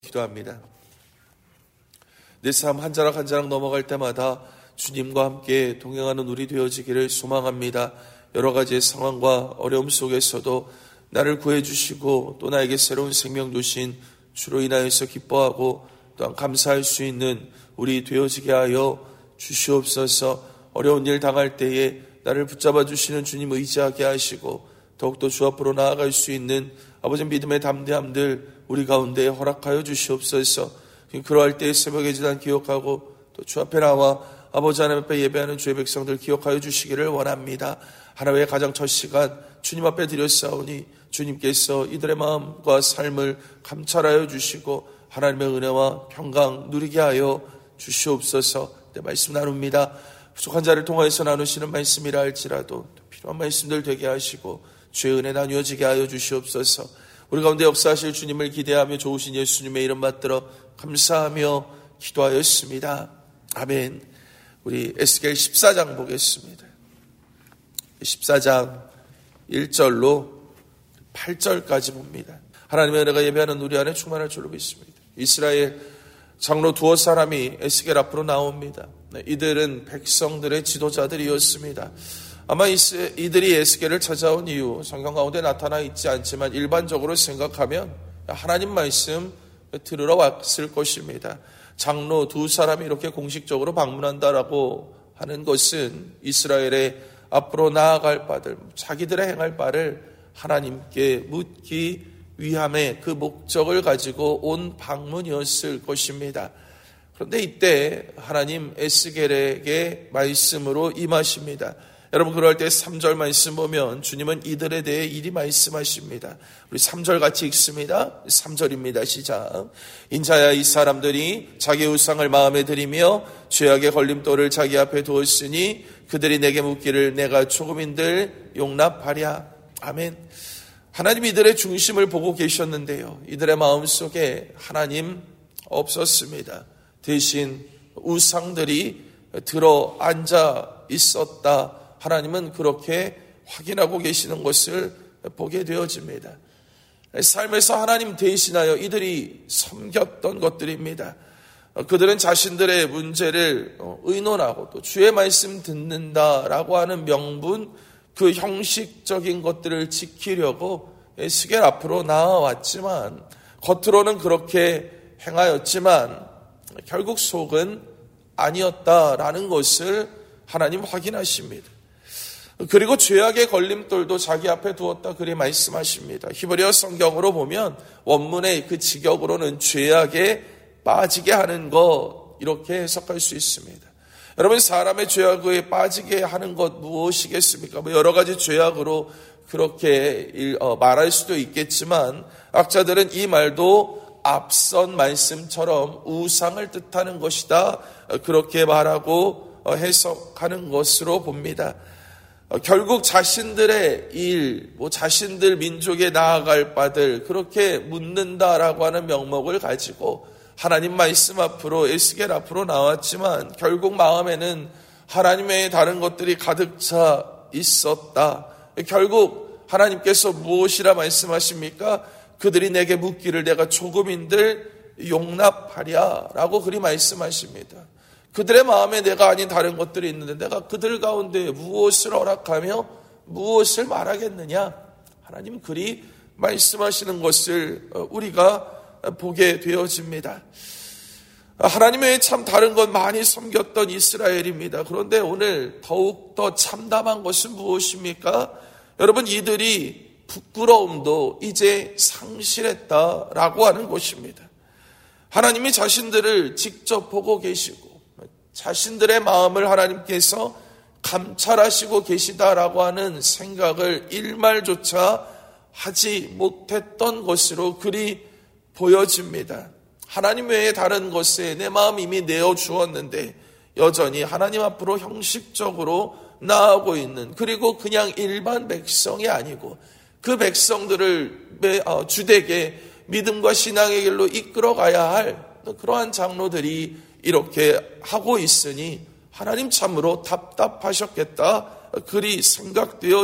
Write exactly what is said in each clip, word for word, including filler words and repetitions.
기도합니다. 내 삶 한 자락 한 자락 넘어갈 때마다 주님과 함께 동행하는 우리 되어지기를 소망합니다. 여러 가지의 상황과 어려움 속에서도 나를 구해주시고 또 나에게 새로운 생명 주신 주로 인하여서 기뻐하고 또한 감사할 수 있는 우리 되어지게 하여 주시옵소서. 어려운 일 당할 때에 나를 붙잡아 주시는 주님 의지하게 하시고 더욱더 주 앞으로 나아갈 수 있는 아버지 믿음의 담대함들 우리 가운데 허락하여 주시옵소서. 그러할 때에 새벽의 지단 기억하고 또 주 앞에 나와 아버지 하나님 앞에 예배하는 주의 백성들 기억하여 주시기를 원합니다. 하나님의 가장 첫 시간 주님 앞에 드렸사오니 주님께서 이들의 마음과 삶을 감찰하여 주시고 하나님의 은혜와 평강 누리게 하여 주시옵소서. 네, 말씀 나눕니다. 부족한 자를 통하여서 나누시는 말씀이라 할지라도 필요한 말씀들 되게 하시고 주의 은혜 나누어지게 하여 주시옵소서. 우리 가운데 역사하실 주님을 기대하며 좋으신 예수님의 이름 받들어 감사하며 기도하였습니다. 아멘. 우리 에스겔 십사 장 보겠습니다. 십사 장 일 절로 팔 절까지 봅니다. 하나님의 은혜가 예배하는 우리 안에 충만할 줄로 믿습니다. 이스라엘 장로 두어 사람이 에스겔 앞으로 나옵니다. 이들은 백성들의 지도자들이었습니다. 아마 이들이 에스겔을 찾아온 이유 성경 가운데 나타나 있지 않지만 일반적으로 생각하면 하나님 말씀 들으러 왔을 것입니다. 장로 두 사람이 이렇게 공식적으로 방문한다라고 하는 것은 이스라엘의 앞으로 나아갈 바들, 자기들의 행할 바를 하나님께 묻기 위함의 그 목적을 가지고 온 방문이었을 것입니다. 그런데 이때 하나님 에스겔에게 말씀으로 임하십니다. 여러분 그럴 때 삼 절 말씀 보면 주님은 이들에 대해 이리 말씀하십니다. 우리 삼 절 같이 읽습니다. 삼 절입니다. 시작. 인자야 이 사람들이 자기 우상을 마음에 들이며 죄악의 걸림돌을 자기 앞에 두었으니 그들이 내게 묻기를 내가 조금인들 용납하랴. 아멘. 하나님 이들의 중심을 보고 계셨는데요. 이들의 마음속에 하나님 없었습니다. 대신 우상들이 들어 앉아 있었다. 하나님은 그렇게 확인하고 계시는 것을 보게 되어집니다. 삶에서 하나님 대신하여 이들이 섬겼던 것들입니다. 그들은 자신들의 문제를 의논하고 또 주의 말씀 듣는다라고 하는 명분, 그 형식적인 것들을 지키려고 에스겔 앞으로 나아왔지만 겉으로는 그렇게 행하였지만 결국 속은 아니었다라는 것을 하나님 확인하십니다. 그리고 죄악의 걸림돌도 자기 앞에 두었다 그리 말씀하십니다. 히브리어 성경으로 보면 원문의 그 직역으로는 죄악에 빠지게 하는 것 이렇게 해석할 수 있습니다. 여러분 사람의 죄악에 빠지게 하는 것 무엇이겠습니까? 뭐 여러 가지 죄악으로 그렇게 말할 수도 있겠지만 학자들은 이 말도 앞선 말씀처럼 우상을 뜻하는 것이다 그렇게 말하고 해석하는 것으로 봅니다. 결국 자신들의 일, 뭐 자신들 민족에 나아갈 바들 그렇게 묻는다라고 하는 명목을 가지고 하나님 말씀 앞으로 에스겔 앞으로 나왔지만 결국 마음에는 하나님의 다른 것들이 가득 차 있었다. 결국 하나님께서 무엇이라 말씀하십니까? 그들이 내게 묻기를 내가 조금인들 용납하랴 라고 그리 말씀하십니다. 그들의 마음에 내가 아닌 다른 것들이 있는데 내가 그들 가운데 무엇을 허락하며 무엇을 말하겠느냐? 하나님 그리 말씀하시는 것을 우리가 보게 되어집니다. 하나님 외에 참 다른 것 많이 섬겼던 이스라엘입니다. 그런데 오늘 더욱더 참담한 것은 무엇입니까? 여러분 이들이 부끄러움도 이제 상실했다라고 하는 것입니다. 하나님이 자신들을 직접 보고 계시고 자신들의 마음을 하나님께서 감찰하시고 계시다라고 하는 생각을 일말조차 하지 못했던 것으로 그리 보여집니다. 하나님 외에 다른 것에 내 마음 이미 내어주었는데 여전히 하나님 앞으로 형식적으로 나아가고 있는 그리고 그냥 일반 백성이 아니고 그 백성들을 주되게 믿음과 신앙의 길로 이끌어가야 할 그러한 장로들이 이렇게 하고 있으니 하나님 참으로 답답하셨겠다 그리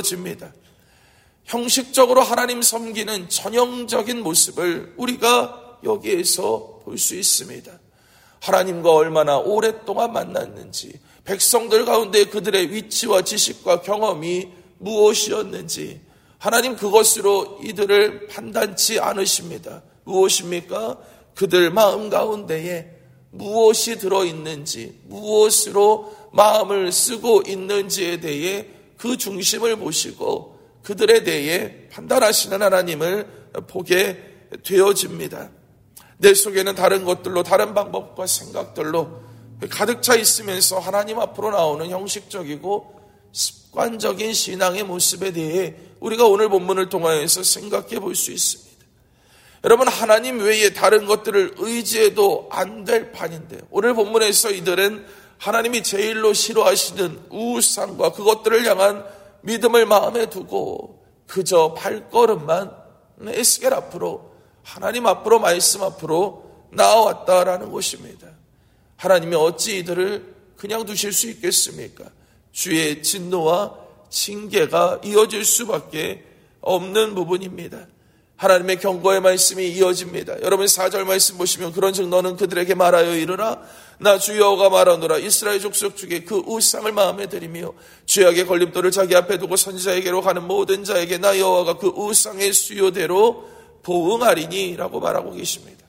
생각되어집니다. 형식적으로 하나님 섬기는 전형적인 모습을 우리가 여기에서 볼 수 있습니다. 하나님과 얼마나 오랫동안 만났는지, 백성들 가운데 그들의 위치와 지식과 경험이 무엇이었는지 하나님 그것으로 이들을 판단치 않으십니다. 무엇입니까? 그들 마음 가운데에 무엇이 들어있는지, 무엇으로 마음을 쓰고 있는지에 대해 그 중심을 보시고 그들에 대해 판단하시는 하나님을 보게 되어집니다. 내 속에는 다른 것들로, 다른 방법과 생각들로 가득 차 있으면서 하나님 앞으로 나오는 형식적이고 습관적인 신앙의 모습에 대해 우리가 오늘 본문을 통하여서 생각해 볼 수 있습니다. 여러분, 하나님 외에 다른 것들을 의지해도 안 될 판인데, 오늘 본문에서 이들은 하나님이 제일로 싫어하시는 우상과 그것들을 향한 믿음을 마음에 두고 그저 발걸음만 에스겔 앞으로, 하나님 앞으로, 말씀 앞으로 나아왔다라는 것입니다. 하나님이 어찌 이들을 그냥 두실 수 있겠습니까? 주의 진노와 징계가 이어질 수밖에 없는 부분입니다. 하나님의 경고의 말씀이 이어집니다. 여러분 사 절 말씀 보시면, 그런즉 너는 그들에게 말하여 이르라. 나 주 여호와가 말하노라. 이스라엘 족속 중에 그 우상을 마음에 들이며 죄악의 걸림돌을 자기 앞에 두고 선지자에게로 가는 모든 자에게 나 여호와가 그 우상의 수요대로 보응하리니 라고 말하고 계십니다.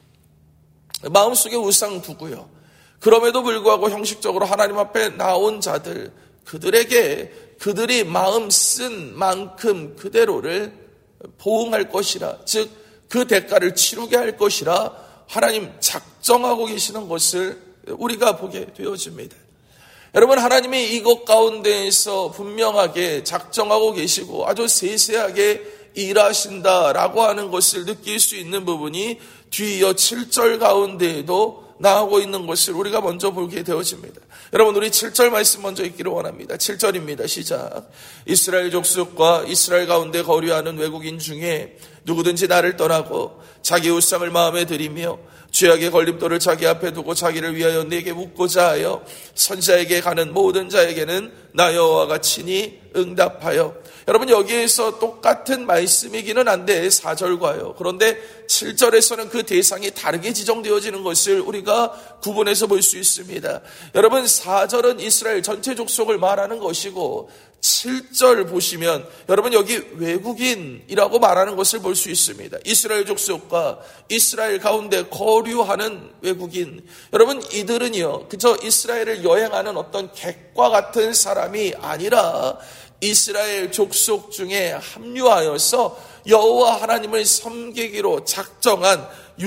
마음속에 우상 두고요, 그럼에도 불구하고 형식적으로 하나님 앞에 나온 자들, 그들에게 그들이 마음 쓴 만큼 그대로를 보응할 것이라, 즉 그 대가를 치르게 할 것이라 하나님 작정하고 계시는 것을 우리가 보게 되어집니다. 여러분, 하나님이 이것 가운데에서 분명하게 작정하고 계시고 아주 세세하게 일하신다라고 하는 것을 느낄 수 있는 부분이 뒤이어 칠 절 가운데에도 나오고 있는 것을 우리가 먼저 보게 되어집니다. 여러분, 우리 칠 절 말씀 먼저 읽기를 원합니다. 칠 절입니다. 시작. 이스라엘 족속과 이스라엘 가운데 거류하는 외국인 중에 누구든지 나를 떠나고 자기 우상을 마음에 들이며 죄악의 걸림돌을 자기 앞에 두고 자기를 위하여 내게 묻고자 하여 선지자에게 가는 모든 자에게는 나 여호와가 친히 응답하여. 여러분, 여기에서 똑같은 말씀이기는 한데 사 절과요, 그런데 칠 절에서는 그 대상이 다르게 지정되어지는 것을 우리가 구분해서 볼 수 있습니다. 여러분, 사 절은 이스라엘 전체 족속을 말하는 것이고 칠 절 보시면 여러분 여기 외국인이라고 말하는 것을 볼 수 있습니다. 이스라엘 족속과 이스라엘 가운데 거류하는 외국인, 여러분 이들은요 그저 이스라엘을 여행하는 어떤 객과 같은 사람이 아니라 이스라엘 족속 중에 합류하여서 여호와 하나님을 섬기기로 작정한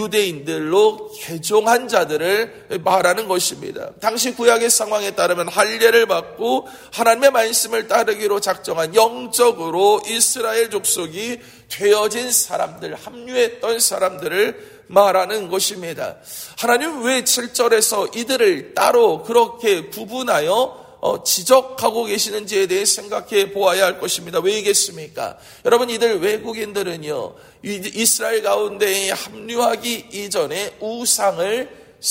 유대인들로 개종한 자들을 말하는 것입니다. 당시 구약의 상황에 따르면 할례를 받고 하나님의 말씀을 따르기로 작정한 영적으로 이스라엘 족속이 되어진 사람들, 합류했던 사람들을 말하는 것입니다. 하나님 왜 칠 절에서 이들을 따로 그렇게 구분하여 어, 지적하고 계시는지에 대해 생각해 보아야 할 것입니다. 왜이겠습니까? 여러분, 이들 외국인들은요 이스라엘 가운데에 합류하기 이전에 우상을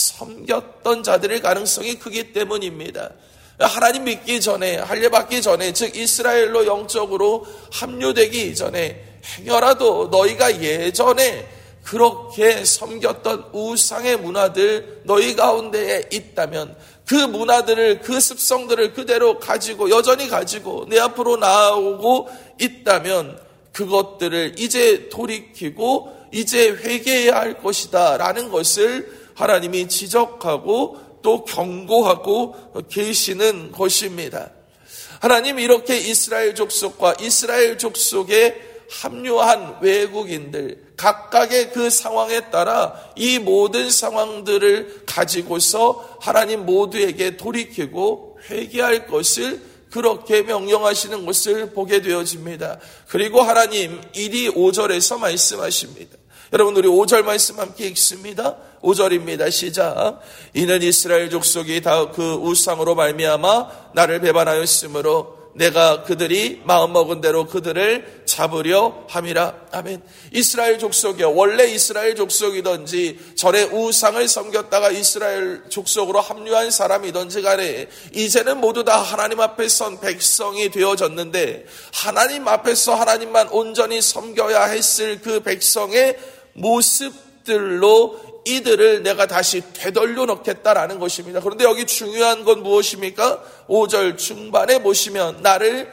섬겼던 자들의 가능성이 크기 때문입니다. 하나님 믿기 전에, 할례 받기 전에, 즉 이스라엘로 영적으로 합류되기 이전에 행여라도 너희가 예전에 그렇게 섬겼던 우상의 문화들 너희 가운데에 있다면 그 문화들을, 그 습성들을 그대로 가지고 여전히 가지고 내 앞으로 나오고 있다면 그것들을 이제 돌이키고 이제 회개해야 할 것이다 라는 것을 하나님이 지적하고 또 경고하고 계시는 것입니다. 하나님 이렇게 이스라엘 족속과 이스라엘 족속에 합류한 외국인들 각각의 그 상황에 따라 이 모든 상황들을 가지고서 하나님 모두에게 돌이키고 회개할 것을 그렇게 명령하시는 것을 보게 되어집니다. 그리고 하나님 일, 이, 오 절에서 말씀하십니다. 여러분 우리 오 절 말씀 함께 읽습니다. 오 절입니다. 시작. 이는 이스라엘 족속이 다 그 우상으로 말미암아 나를 배반하였으므로 내가 그들이 마음먹은 대로 그들을 잡으려 함이라. 아멘. 이스라엘 족속이요, 원래 이스라엘 족속이든지 전에 우상을 섬겼다가 이스라엘 족속으로 합류한 사람이든지 간에 이제는 모두 다 하나님 앞에 선 백성이 되어졌는데 하나님 앞에서 하나님만 온전히 섬겨야 했을 그 백성의 모습 뜻들로 이들을 내가 다시 되돌려 놓겠다라는 것입니다. 그런데 여기 중요한 건 무엇입니까? 오 절 중반에 보시면 나를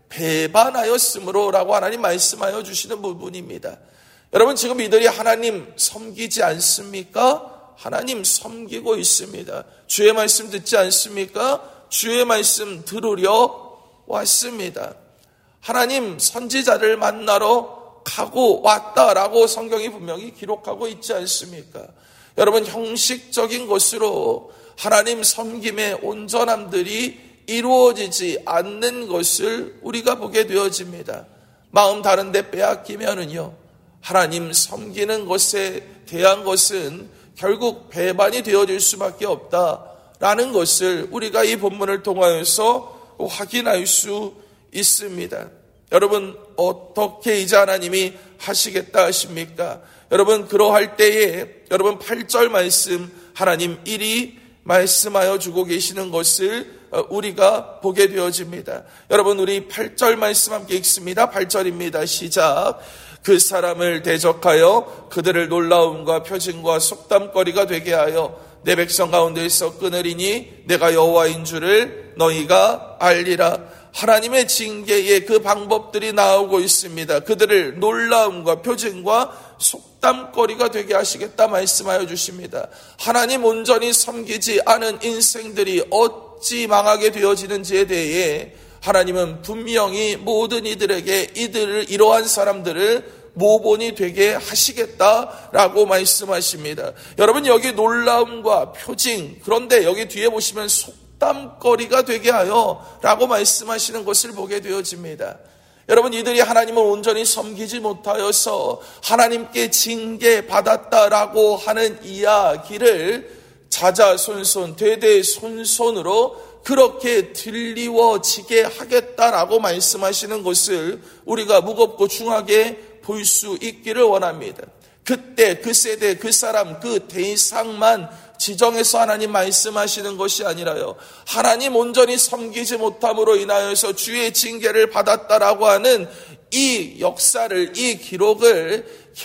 배반하였으므로 라고 하나님 말씀하여 주시는 부분입니다. 여러분, 지금 이들이 하나님 섬기지 않습니까? 하나님 섬기고 있습니다. 주의 말씀 듣지 않습니까? 주의 말씀 들으려 왔습니다. 하나님 선지자를 만나러 가고 왔다라고 성경이 분명히 기록하고 있지 않습니까? 여러분, 형식적인 것으로 하나님 섬김의 온전함들이 이루어지지 않는 것을 우리가 보게 되어집니다. 마음 다른데 빼앗기면은요, 하나님 섬기는 것에 대한 것은 결국 배반이 되어질 수밖에 없다라는 것을 우리가 이 본문을 통하여서 확인할 수 있습니다. 여러분, 어떻게 이제 하나님이 하시겠다 하십니까? 여러분, 그러할 때에 여러분 팔 절 말씀 하나님 일이 말씀하여 주고 계시는 것을 우리가 보게 되어집니다. 여러분, 우리 팔 절 말씀 함께 읽습니다. 팔 절입니다. 시작. 그 사람을 대적하여 그들을 놀라움과 표징과 속담거리가 되게 하여 내 백성 가운데에서 끊으리니 내가 여호와인 줄을 너희가 알리라. 하나님의 징계의 그 방법들이 나오고 있습니다. 그들을 놀라움과 표징과 속담거리가 되게 하시겠다 말씀하여 주십니다. 하나님 온전히 섬기지 않은 인생들이 어찌 망하게 되어지는지에 대해 하나님은 분명히 모든 이들에게 이들을 이러한 사람들을 모본이 되게 하시겠다라고 말씀하십니다. 여러분, 여기 놀라움과 표징, 그런데 여기 뒤에 보시면 속담거리가 되게 하여 라고 말씀하시는 것을 보게 되어집니다. 여러분, 이들이 하나님을 온전히 섬기지 못하여서 하나님께 징계받았다라고 하는 이야기를 자자손손 대대손손으로 그렇게 들리워지게 하겠다라고 말씀하시는 것을 우리가 무겁고 중하게 볼 수 있기를 원합니다. 그때 그 세대 그 사람 그 대상만 지정해서 하나님 말씀하시는 것이 아니라요, 하나님 온전히 섬기지 못함으로 인하여서 주의 징계를 받았다라고 하는 이 역사를, 이 기록을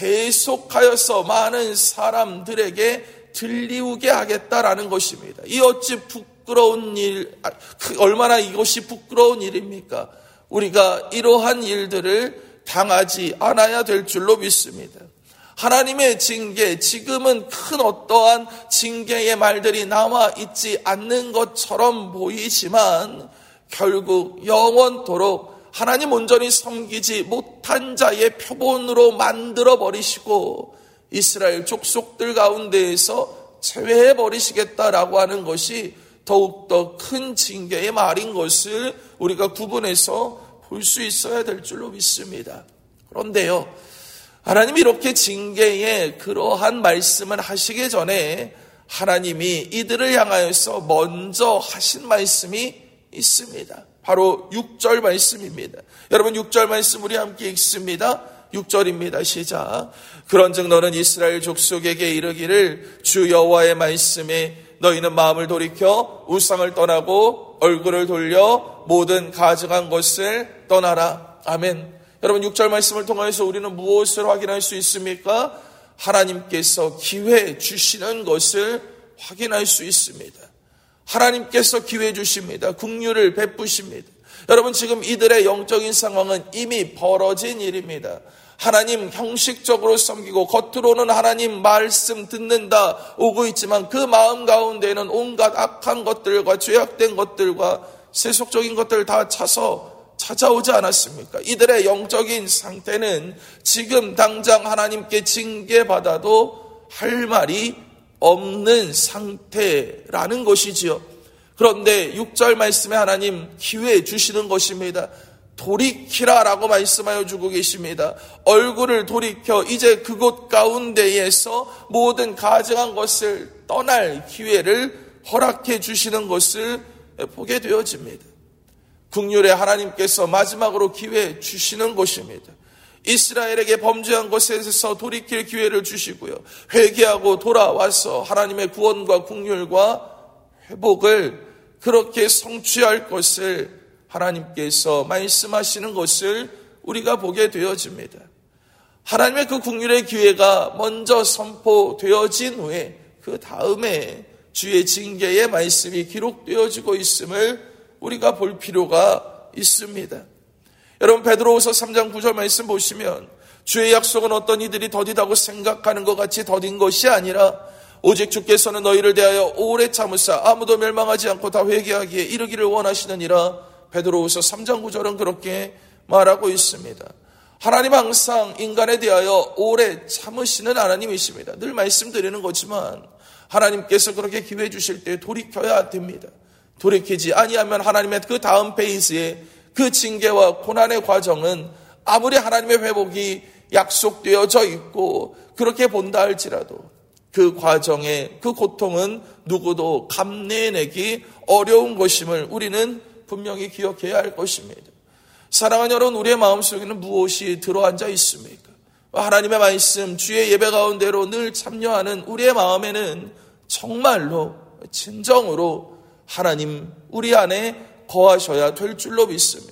계속하여서 많은 사람들에게 들리우게 하겠다라는 것입니다. 이 어찌 부끄러운 일, 얼마나 이것이 부끄러운 일입니까? 우리가 이러한 일들을 당하지 않아야 될 줄로 믿습니다. 하나님의 징계, 지금은 큰 어떠한 징계의 말들이 남아 있지 않는 것처럼 보이지만 결국 영원토록 하나님 온전히 섬기지 못한 자의 표본으로 만들어 버리시고 이스라엘 족속들 가운데에서 제외해 버리시겠다라고 하는 것이 더욱더 큰 징계의 말인 것을 우리가 구분해서 볼 수 있어야 될 줄로 믿습니다. 그런데요, 하나님이 이렇게 징계의 그러한 말씀을 하시기 전에 하나님이 이들을 향하여서 먼저 하신 말씀이 있습니다. 바로 육 절 말씀입니다. 여러분, 육 절 말씀 우리 함께 읽습니다. 육 절입니다. 시작. 그런즉 너는 이스라엘 족속에게 이르기를 주 여호와의 말씀에 너희는 마음을 돌이켜 우상을 떠나고 얼굴을 돌려 모든 가증한 것을 떠나라. 아멘. 여러분, 육 절 말씀을 통해서 우리는 무엇을 확인할 수 있습니까? 하나님께서 기회 주시는 것을 확인할 수 있습니다. 하나님께서 기회 주십니다. 긍휼을 베푸십니다. 여러분, 지금 이들의 영적인 상황은 이미 벌어진 일입니다. 하나님 형식적으로 섬기고 겉으로는 하나님 말씀 듣는다 오고 있지만 그 마음 가운데는 온갖 악한 것들과 죄악된 것들과 세속적인 것들을 다 차서 찾아오지 않았습니까? 이들의 영적인 상태는 지금 당장 하나님께 징계받아도 할 말이 없는 상태라는 것이지요. 그런데 육 절 말씀에 하나님 기회 주시는 것입니다. 돌이키라라고 말씀하여 주고 계십니다. 얼굴을 돌이켜 이제 그곳 가운데에서 모든 가증한 것을 떠날 기회를 허락해 주시는 것을 보게 되어집니다. 긍휼의 하나님께서 마지막으로 기회 주시는 것입니다. 이스라엘에게 범죄한 것에서 돌이킬 기회를 주시고요, 회개하고 돌아와서 하나님의 구원과 긍휼과 회복을 그렇게 성취할 것을 하나님께서 말씀하시는 것을 우리가 보게 되어집니다. 하나님의 그 국률의 기회가 먼저 선포되어진 후에 그 다음에 주의 징계의 말씀이 기록되어지고 있음을 우리가 볼 필요가 있습니다. 여러분, 베드로후서 삼 장 구 절 말씀 보시면 주의 약속은 어떤 이들이 더디다고 생각하는 것 같이 더딘 것이 아니라 오직 주께서는 너희를 대하여 오래 참으사 아무도 멸망하지 않고 다 회개하기에 이르기를 원하시느니라. 베드로후서 삼 장 구 절은 그렇게 말하고 있습니다. 하나님 항상 인간에 대하여 오래 참으시는 하나님이십니다. 늘 말씀드리는 거지만 하나님께서 그렇게 기회 주실 때 돌이켜야 됩니다. 돌이키지 아니하면 하나님의 그 다음 페이지에 그 징계와 고난의 과정은 아무리 하나님의 회복이 약속되어져 있고 그렇게 본다 할지라도 그 과정의 그 고통은 누구도 감내내기 어려운 것임을 우리는 분명히 기억해야 할 것입니다. 사랑하는 여러분, 우리의 마음속에는 무엇이 들어앉아 있습니까? 하나님의 말씀, 주의 예배 가운데로 늘 참여하는 우리의 마음에는 정말로 진정으로 하나님 우리 안에 거하셔야 될 줄로 믿습니다.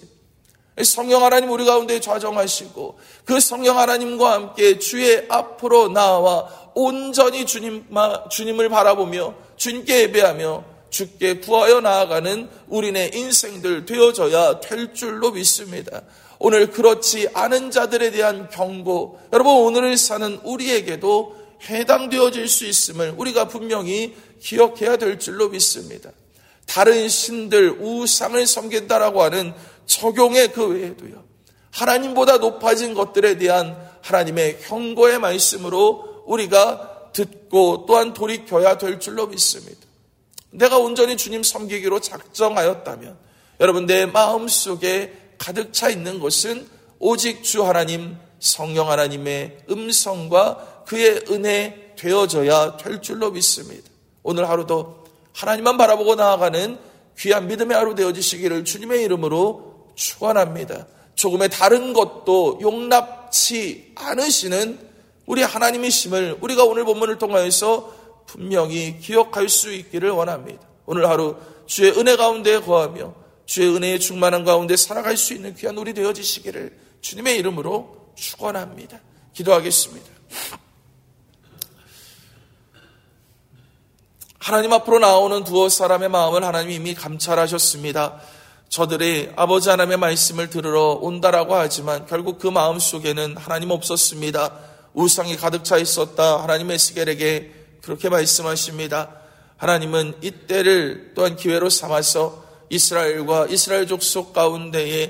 성령 하나님 우리 가운데 좌정하시고 그 성령 하나님과 함께 주의 앞으로 나와 온전히 주님, 주님을 바라보며 주님께 예배하며 주께 구하여 나아가는 우리네 인생들 되어져야 될 줄로 믿습니다. 오늘 그렇지 않은 자들에 대한 경고, 여러분 오늘을 사는 우리에게도 해당되어질 수 있음을 우리가 분명히 기억해야 될 줄로 믿습니다. 다른 신들, 우상을 섬긴다라고 하는 적용의 그 외에도요, 하나님보다 높아진 것들에 대한 하나님의 경고의 말씀으로 우리가 듣고 또한 돌이켜야 될 줄로 믿습니다. 내가 온전히 주님 섬기기로 작정하였다면 여러분 내 마음속에 가득 차 있는 것은 오직 주 하나님, 성령 하나님의 음성과 그의 은혜 되어져야 될 줄로 믿습니다. 오늘 하루도 하나님만 바라보고 나아가는 귀한 믿음의 하루 되어지시기를 주님의 이름으로 축원합니다. 조금의 다른 것도 용납치 않으시는 우리 하나님이심을 우리가 오늘 본문을 통하여서 분명히 기억할 수 있기를 원합니다. 오늘 하루 주의 은혜 가운데 거하며 주의 은혜의 충만한 가운데 살아갈 수 있는 귀한 우리 되어지시기를 주님의 이름으로 축원합니다. 기도하겠습니다. 하나님 앞으로 나오는 두어 사람의 마음을 하나님이 이미 감찰하셨습니다. 저들이 아버지 하나님의 말씀을 들으러 온다라고 하지만 결국 그 마음 속에는 하나님 없었습니다. 우상이 가득 차 있었다. 하나님의 에스겔에게 그렇게 말씀하십니다. 하나님은 이때를 또한 기회로 삼아서 이스라엘과 이스라엘 족속 가운데에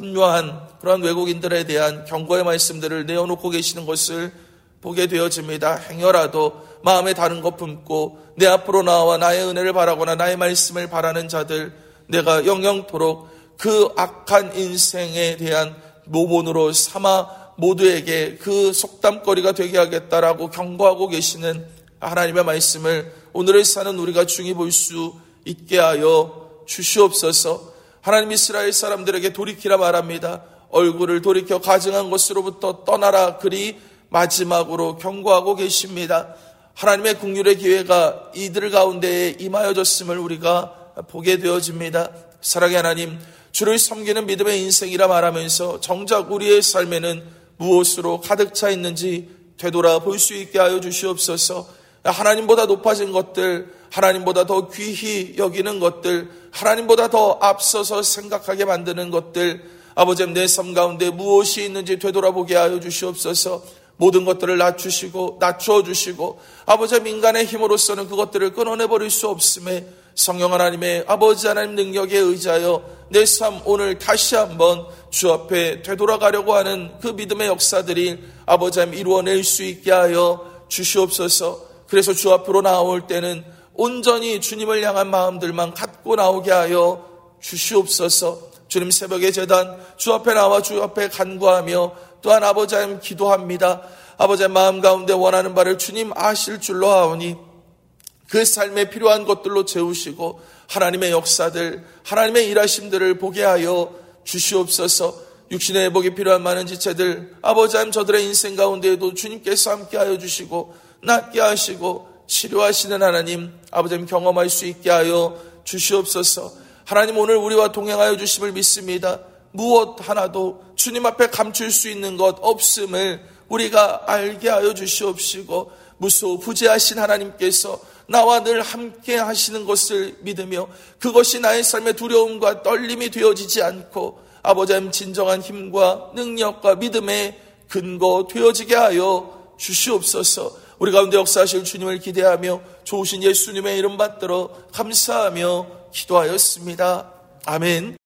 합류한 그러한 외국인들에 대한 경고의 말씀들을 내어놓고 계시는 것을 보게 되어집니다. 행여라도 마음에 다른 것 품고 내 앞으로 나와 나의 은혜를 바라거나 나의 말씀을 바라는 자들, 내가 영영토록 그 악한 인생에 대한 모본으로 삼아 모두에게 그 속담거리가 되게 하겠다라고 경고하고 계시는 하나님의 말씀을 오늘을 사는 우리가 중히 볼 수 있게 하여 주시옵소서. 하나님, 이스라엘 사람들에게 돌이키라 말합니다. 얼굴을 돌이켜 가증한 것으로부터 떠나라, 그리 마지막으로 경고하고 계십니다. 하나님의 긍휼의 기회가 이들 가운데에 임하여졌음을 우리가 보게 되어집니다. 사랑의 하나님, 주를 섬기는 믿음의 인생이라 말하면서 정작 우리의 삶에는 무엇으로 가득 차 있는지 되돌아 볼 수 있게 하여 주시옵소서. 하나님보다 높아진 것들, 하나님보다 더 귀히 여기는 것들, 하나님보다 더 앞서서 생각하게 만드는 것들, 아버지 내 삶 가운데 무엇이 있는지 되돌아보게 하여 주시옵소서. 모든 것들을 낮추시고 낮추어 주시고 아버지 인간의 힘으로서는 그것들을 끊어내버릴 수 없음에 성령 하나님의 아버지 하나님 능력에 의지하여 내 삶 오늘 다시 한번 주 앞에 되돌아가려고 하는 그 믿음의 역사들이 아버지 하나님 이루어낼 수 있게 하여 주시옵소서. 그래서 주 앞으로 나올 때는 온전히 주님을 향한 마음들만 갖고 나오게 하여 주시옵소서. 주님, 새벽의 제단 주 앞에 나와 주 앞에 간구하며 또한 아버지 하나님 기도합니다. 아버지의 마음 가운데 원하는 바를 주님 아실 줄로 아오니 그 삶에 필요한 것들로 채우시고 하나님의 역사들, 하나님의 일하심들을 보게 하여 주시옵소서. 육신의 회복이 필요한 많은 지체들, 아버지 하나님 저들의 인생 가운데에도 주님께서 함께 하여 주시고 낫게 하시고 치료하시는 하나님, 아버지 하나님 경험할 수 있게 하여 주시옵소서. 하나님, 오늘 우리와 동행하여 주심을 믿습니다. 무엇 하나도 주님 앞에 감출 수 있는 것 없음을 우리가 알게 하여 주시옵시고, 무소 부재하신 하나님께서 나와 늘 함께 하시는 것을 믿으며 그것이 나의 삶의 두려움과 떨림이 되어지지 않고 아버지 하나님 진정한 힘과 능력과 믿음의 근거 되어지게 하여 주시옵소서. 우리 가운데 역사하실 주님을 기대하며 좋으신 예수님의 이름 받들어 감사하며 기도하였습니다. 아멘.